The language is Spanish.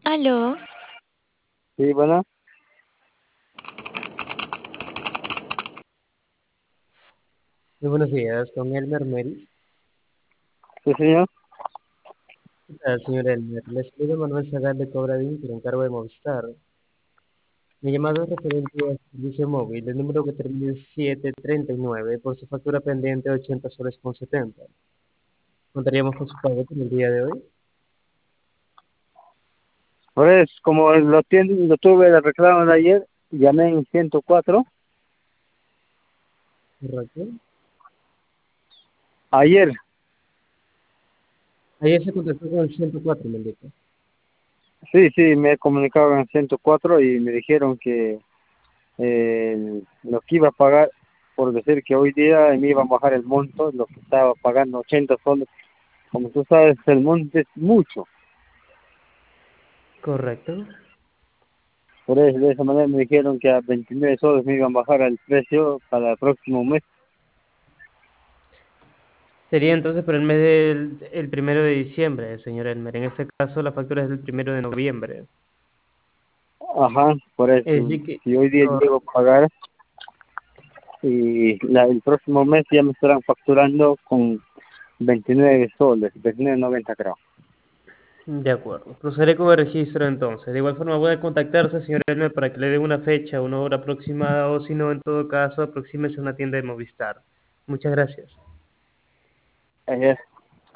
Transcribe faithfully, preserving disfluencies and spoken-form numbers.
Aló, Sí, bueno, Muy buenos días, con Elmer Mel. sí, señor. ¿Qué tal, señor Elmer? Le saluda Manuel Zagal de Cobradín por encargo de Movistar. Mi llamada es referente a servicio móvil, el número que termina en siete treinta y nueve por su factura pendiente de ochenta soles con setenta. ¿Contaríamos con su pago por el día de hoy? Pues como lo, tien- lo tuve de reclamo de ayer, llamé en ciento cuatro. ¿Correcto? Ayer, Ayer se contactó con el ciento cuatro, me indica. sí, sí, me comunicaron en ciento cuatro y me dijeron que eh, lo que iba a pagar, por decir que hoy día me iban a bajar el monto, lo que estaba pagando ochenta soles. Como tú sabes, el monto es mucho. Correcto. Por eso, de esa manera me dijeron que a veintinueve soles me iban a bajar el precio para el próximo mes. Sería entonces por el mes del el primero de diciembre, señor Elmer. En este caso, la factura es del primero de noviembre. Ajá, por Es eso, decir que, si hoy día llego correcto. a pagar, y la, el próximo mes ya me estarán facturando con veintinueve soles, veintinueve noventa creo. De acuerdo. Procederé con el registro entonces. De igual forma, voy a contactarse, señor Elmer, para que le dé una fecha, una hora aproximada, o si no, en todo caso, aproxímese a una tienda de Movistar. Muchas gracias. Ajá.